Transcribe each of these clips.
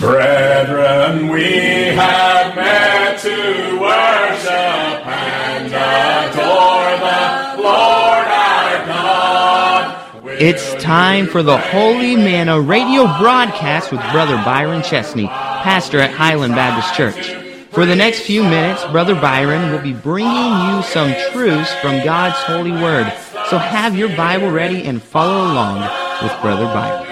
Brethren, we have met to worship and adore the Lord our God. It's time for the Holy Manna radio broadcast with Brother Byron Chesney, pastor at Highland Baptist Church. For the next few minutes, Brother Byron will be bringing you some truths from God's holy word. So have your Bible ready and follow along with Brother Byron.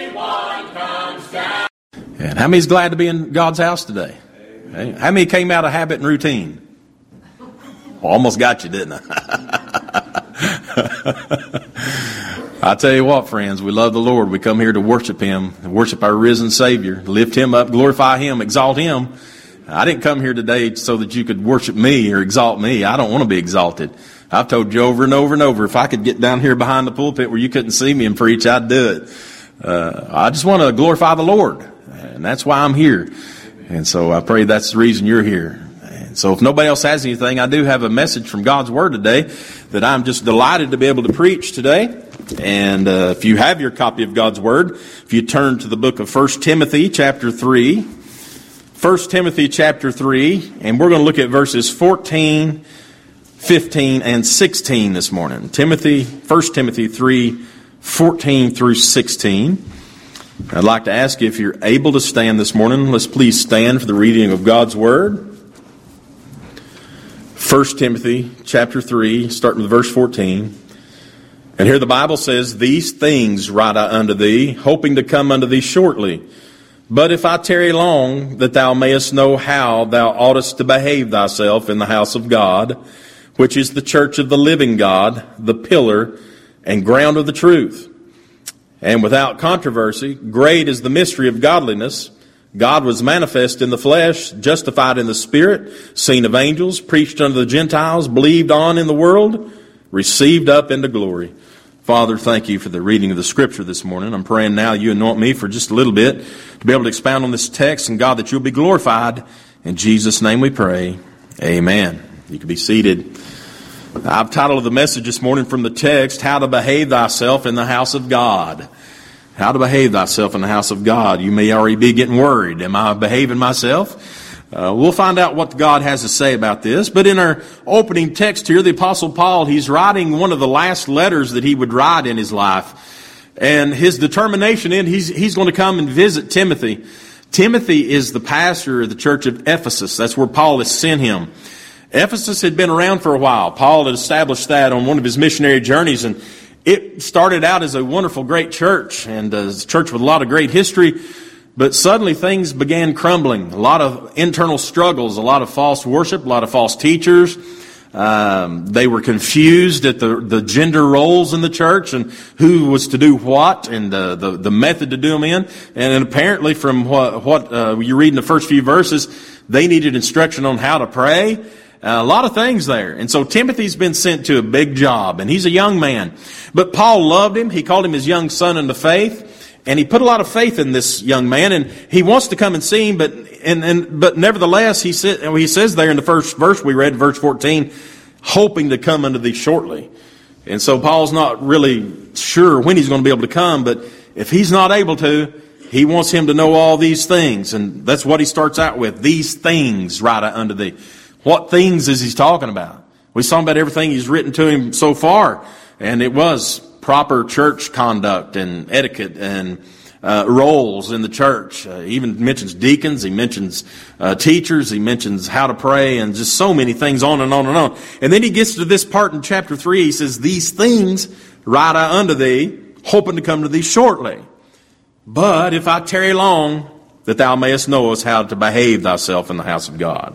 And how many's glad to be in God's house today? Hey, how many came out of habit and routine? Well, almost got you, didn't I? I tell you what, friends, we love the Lord. We come here to worship Him, worship our risen Savior, lift Him up, glorify Him, exalt Him. I didn't come here today so that you could worship me or exalt me. I don't want to be exalted. I've told you over and over and over, if I could get down here behind the pulpit where you couldn't see me and preach, I'd do it. I just want to glorify the Lord. And that's why I'm here. And so I pray that's the reason you're here. And so if nobody else has anything, I do have a message from God's Word today that I'm just delighted to be able to preach today. And if you have your copy of God's Word, if you turn to the book of 1 Timothy chapter 3. 1 Timothy chapter 3, and we're going to look at verses 14, 15, and 16 this morning. 1 Timothy 3, 14 through 16. I'd like to ask you if you're able to stand this morning. Let's please stand for the reading of God's Word. 1 Timothy chapter 3, starting with verse 14. And here the Bible says, "These things write I unto thee, hoping to come unto thee shortly. But if I tarry long, that thou mayest know how thou oughtest to behave thyself in the house of God, which is the church of the living God, the pillar and ground of the truth. And without controversy, great is the mystery of godliness. God was manifest in the flesh, justified in the spirit, seen of angels, preached unto the Gentiles, believed on in the world, received up into glory." Father, thank you for the reading of the Scripture this morning. I'm praying now you anoint me for just a little bit to be able to expound on this text, and God, that you'll be glorified. In Jesus' name we pray. Amen. You can be seated. I've titled the message this morning from the text, "How to Behave Thyself in the House of God." How to behave thyself in the house of God. You may already be getting worried. Am I behaving myself? We'll find out what God has to say about this. But in our opening text here, the Apostle Paul, he's writing one of the last letters that he would write in his life. And his determination he's going to come and visit Timothy. Timothy is the pastor of the church of Ephesus. That's where Paul has sent him. Ephesus had been around for a while. Paul had established that on one of his missionary journeys, and it started out as a wonderful, great church, and a church with a lot of great history. But suddenly things began crumbling. A lot of internal struggles, a lot of false worship, a lot of false teachers. They were confused at the gender roles in the church and who was to do what and the method to do them in. And apparently from what you read in the first few verses, they needed instruction on how to pray. A lot of things there. And so Timothy's been sent to a big job, and he's a young man. But Paul loved him. He called him his young son in the faith. And he put a lot of faith in this young man, and he wants to come and see him, but nevertheless, he says there in the first verse we read, verse 14, hoping to come unto thee shortly. And so Paul's not really sure when he's going to be able to come, but if he's not able to, he wants him to know all these things. And that's what he starts out with. These things write I unto thee. What things is he talking about? We saw about everything he's written to him so far, and it was proper church conduct and etiquette and roles in the church. He even mentions deacons. He mentions teachers. He mentions how to pray and just so many things on and on and on. And then he gets to this part in chapter 3. He says, "These things write I unto thee, hoping to come to thee shortly. But if I tarry long, that thou mayest know us how to behave thyself in the house of God."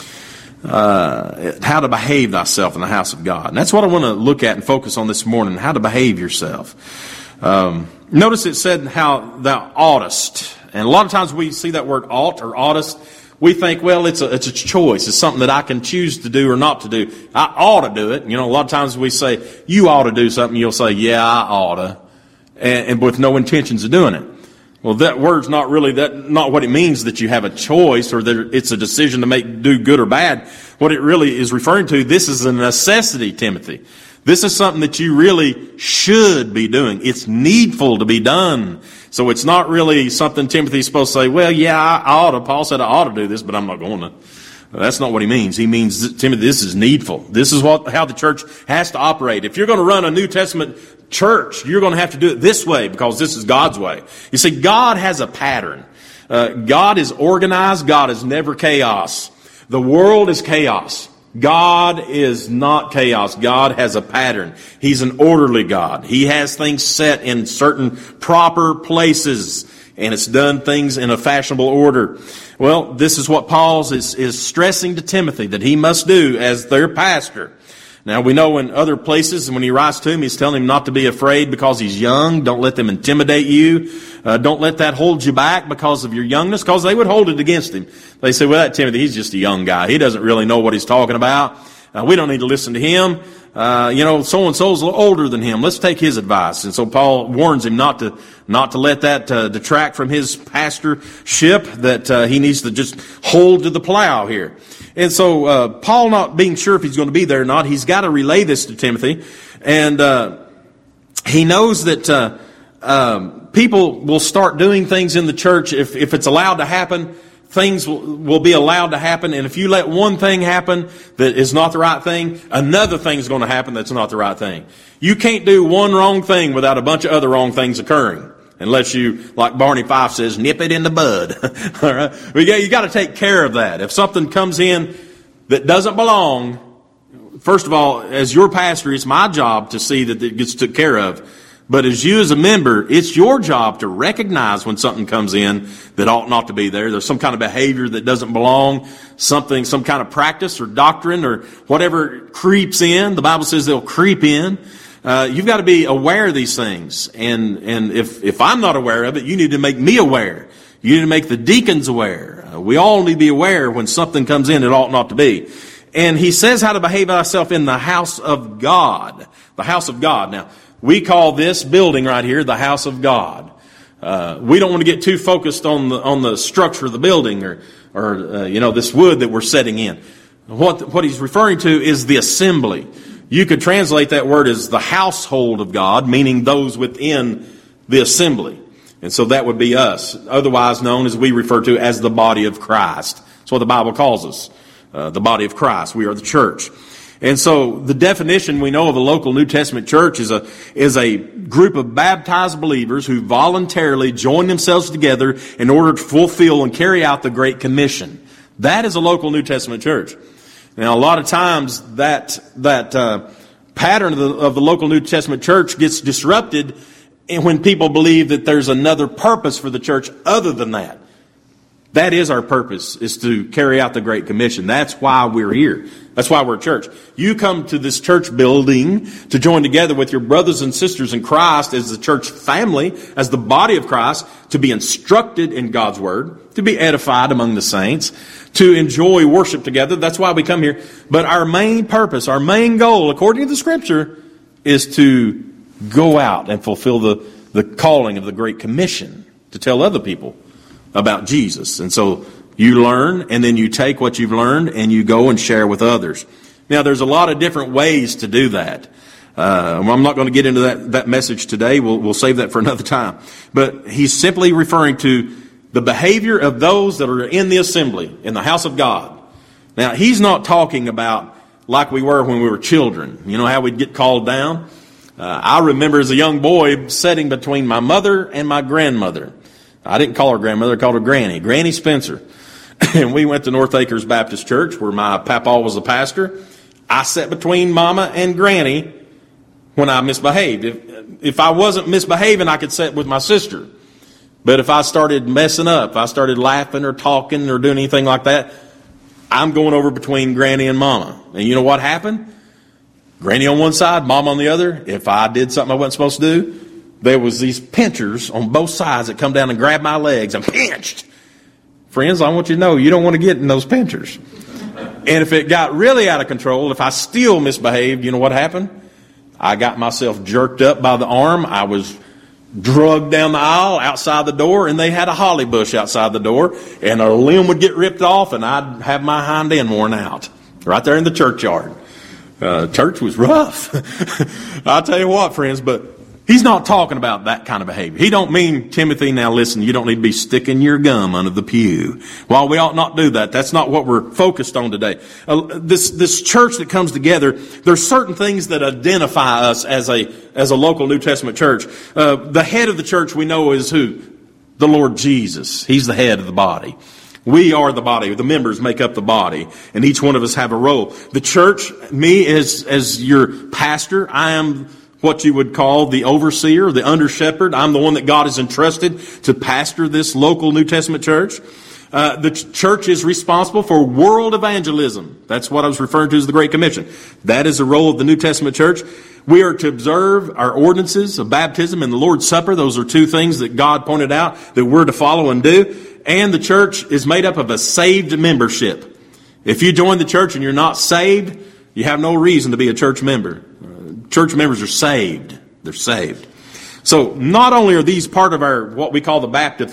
How to behave thyself in the house of God. And that's what I want to look at and focus on this morning, how to behave yourself. Notice it said how thou oughtest. And a lot of times we see that word ought or oughtest. We think, well, it's a choice. It's something that I can choose to do or not to do. I ought to do it. You know, a lot of times we say, you ought to do something. You'll say, yeah, I ought to. And with no intentions of doing it. Well, that word's not really not what it means, that you have a choice or that it's a decision to do good or bad. What it really is referring to, this is a necessity, Timothy. This is something that you really should be doing. It's needful to be done. So it's not really something Timothy's supposed to say, well, yeah, I ought to. Paul said I ought to do this, but I'm not going to. That's not what he means. He means, Timothy, this is needful. This is how the church has to operate. If you're going to run a New Testament church, you're going to have to do it this way because this is God's way. You see, God has a pattern. God is organized. God is never chaos. The world is chaos. God is not chaos. God has a pattern. He's an orderly God. He has things set in certain proper places, and it's done things in a fashionable order. Well, this is what Paul is stressing to Timothy that he must do as their pastor. Now, we know in other places, when he writes to him, he's telling him not to be afraid because he's young. Don't let them intimidate you. Don't let that hold you back because of your youngness, because they would hold it against him. They say, well, that Timothy, he's just a young guy. He doesn't really know what he's talking about. We don't need to listen to him. So-and-so's a little older than him. Let's take his advice. And so Paul warns him not to let that detract from his pastorship, that he needs to just hold to the plow here. And so Paul, not being sure if he's going to be there or not, he's got to relay this to Timothy. And he knows that people will start doing things in the church if it's allowed to happen. Things will be allowed to happen, and if you let one thing happen that is not the right thing, another thing is going to happen that's not the right thing. You can't do one wrong thing without a bunch of other wrong things occurring, unless you, like Barney Fife says, nip it in the bud. All right, but yeah, you got to take care of that. If something comes in that doesn't belong, first of all, as your pastor, it's my job to see that it gets took care of. But as you as a member, it's your job to recognize when something comes in that ought not to be there. There's some kind of behavior that doesn't belong, some kind of practice or doctrine or whatever creeps in. The Bible says they'll creep in. You've got to be aware of these things. And if I'm not aware of it, you need to make me aware. You need to make the deacons aware. We all need to be aware when something comes in that ought not to be. And he says how to behave ourselves in the house of God. The house of God. Now, we call this building right here the house of God. We don't want to get too focused on the structure of the building or this wood that we're setting in. What he's referring to is the assembly. You could translate that word as the household of God, meaning those within the assembly. And so that would be us, otherwise known as we refer to as the body of Christ. That's what the Bible calls us, the body of Christ. We are the church. And so the definition we know of a local New Testament church is a group of baptized believers who voluntarily join themselves together in order to fulfill and carry out the Great Commission. That is a local New Testament church. Now, a lot of times that pattern of the local New Testament church gets disrupted when people believe that there's another purpose for the church other than that. That is our purpose, is to carry out the Great Commission. That's why we're here. That's why we're a church. You come to this church building to join together with your brothers and sisters in Christ as the church family, as the body of Christ, to be instructed in God's Word, to be edified among the saints, to enjoy worship together. That's why we come here. But our main purpose, our main goal, according to the Scripture, is to go out and fulfill the calling of the Great Commission, to tell other people about Jesus. And so you learn, and then you take what you've learned and you go and share with others. Now, there's a lot of different ways to do that. I'm not going to get into that message today. We'll save that for another time. But he's simply referring to the behavior of those that are in the assembly, in the house of God. Now, he's not talking about like we were when we were children. You know how we'd get called down? I remember as a young boy sitting between my mother and my grandmother. I didn't call her grandmother, I called her Granny. Granny Spencer. And we went to North Acres Baptist Church where my papaw was the pastor. I sat between Mama and Granny when I misbehaved. If I wasn't misbehaving, I could sit with my sister. But if I started messing up, if I started laughing or talking or doing anything like that, I'm going over between Granny and Mama. And you know what happened? Granny on one side, Mom on the other. If I did something I wasn't supposed to do, there was these pinchers on both sides that come down and grab my legs and pinched. Friends, I want you to know you don't want to get in those pinchers. And if it got really out of control, if I still misbehaved, you know what happened? I got myself jerked up by the arm. I was drugged down the aisle outside the door, and they had a holly bush outside the door, and a limb would get ripped off, and I'd have my hind end worn out right there in the churchyard. Church was rough. I'll tell you what, friends, but He's not talking about that kind of behavior. He don't mean, Timothy, now listen, you don't need to be sticking your gum under the pew. While we ought not do that, that's not what we're focused on today. This church that comes together, there's certain things that identify us as a local New Testament church. The head of the church we know is who? The Lord Jesus. He's the head of the body. We are the body. The members make up the body, and each one of us have a role. The church, me as your pastor, I am what you would call the overseer, the under shepherd. I'm the one that God has entrusted to pastor this local New Testament church. The church is responsible for world evangelism. That's what I was referring to as the Great Commission. That is the role of the New Testament church. We are to observe our ordinances of baptism and the Lord's Supper. Those are two things that God pointed out that we're to follow and do. And the church is made up of a saved membership. If you join the church and you're not saved, you have no reason to be a church member. Church members are saved. They're saved. So not only are these part of our, what we call the Baptist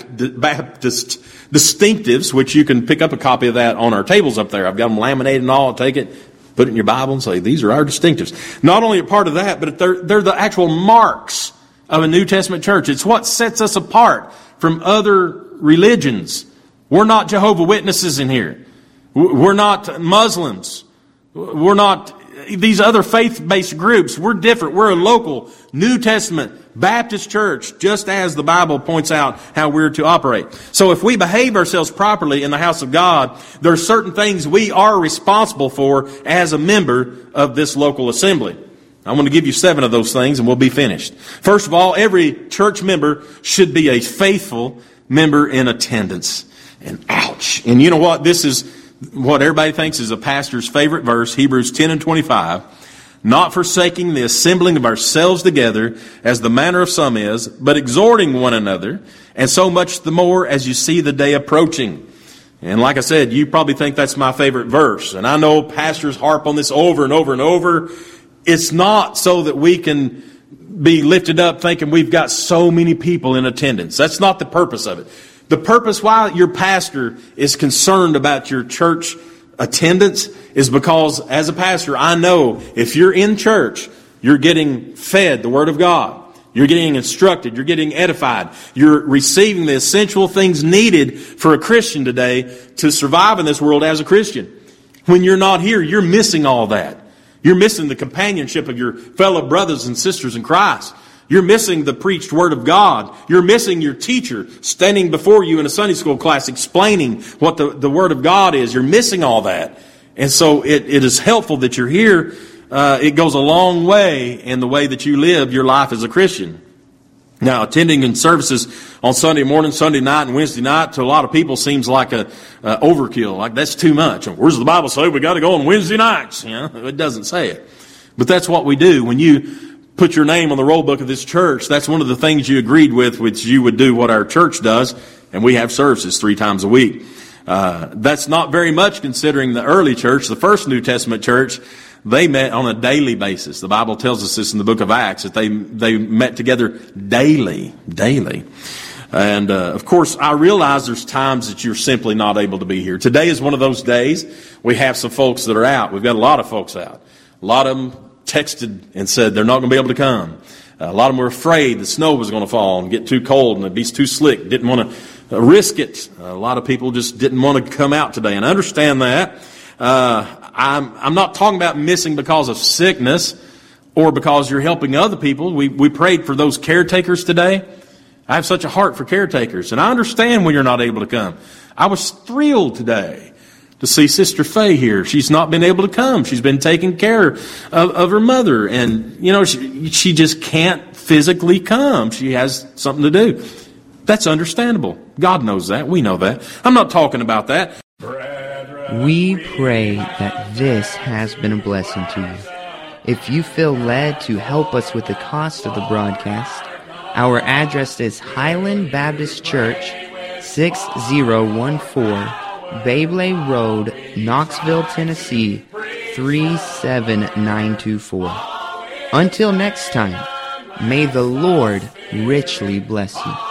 distinctives, which you can pick up a copy of that on our tables up there. I've got them laminated and all. Take it, put it in your Bible and say, these are our distinctives. Not only a part of that, but they're the actual marks of a New Testament church. It's what sets us apart from other religions. We're not Jehovah's Witnesses in here. We're not Muslims. We're not these other faith-based groups. We're different. We're a local New Testament Baptist church, just as the Bible points out how we're to operate. So if we behave ourselves properly in the house of God, there are certain things we are responsible for as a member of this local assembly. I'm going to give you 7 of those things and we'll be finished. First of all, every church member should be a faithful member in attendance. And ouch. And you know what? This is what everybody thinks is a pastor's favorite verse, Hebrews 10:25. Not forsaking the assembling of ourselves together, as the manner of some is, but exhorting one another, and so much the more as you see the day approaching. And like I said, you probably think that's my favorite verse. And I know pastors harp on this over and over and over. It's not so that we can be lifted up thinking we've got so many people in attendance. That's not the purpose of it. The purpose why your pastor is concerned about your church attendance is because, as a pastor, I know if you're in church, you're getting fed the Word of God. You're getting instructed. You're getting edified. You're receiving the essential things needed for a Christian today to survive in this world as a Christian. When you're not here, you're missing all that. You're missing the companionship of your fellow brothers and sisters in Christ. You're missing the preached Word of God. You're missing your teacher standing before you in a Sunday school class explaining what the Word of God is. You're missing all that. And so it is helpful that you're here. It goes a long way in the way that you live your life as a Christian. Now, attending in services on Sunday morning, Sunday night, and Wednesday night to a lot of people seems like a overkill. Like, that's too much. Where's the Bible say we got to go on Wednesday nights? You know, it doesn't say it. But that's what we do. When you put your name on the roll book of this church, that's one of the things you agreed with, which you would do what our church does, and we have services 3 times a week. That's not very much considering the early church, the first New Testament church. They met on a daily basis. The Bible tells us this in the book of Acts, that they met together daily. And, of course, I realize there's times that you're simply not able to be here. Today is one of those days. We have some folks that are out. We've got a lot of folks out. A lot of them texted and said they're not going to be able to come. A lot of them were afraid the snow was going to fall and get too cold and it'd be too slick. Didn't want to risk it. A lot of people just didn't want to come out today. And I understand that. I'm not talking about missing because of sickness or because you're helping other people. We prayed for those caretakers today. I have such a heart for caretakers. And I understand when you're not able to come. I was thrilled today to see Sister Faye here. She's not been able to come. She's been taking care of her mother. And, you know, she just can't physically come. She has something to do. That's understandable. God knows that. We know that. I'm not talking about that. We pray that this has been a blessing to you. If you feel led to help us with the cost of the broadcast, our address is Highland Baptist Church, 6014 Babley Road, Knoxville, Tennessee, 37924. Until next time, may the Lord richly bless you.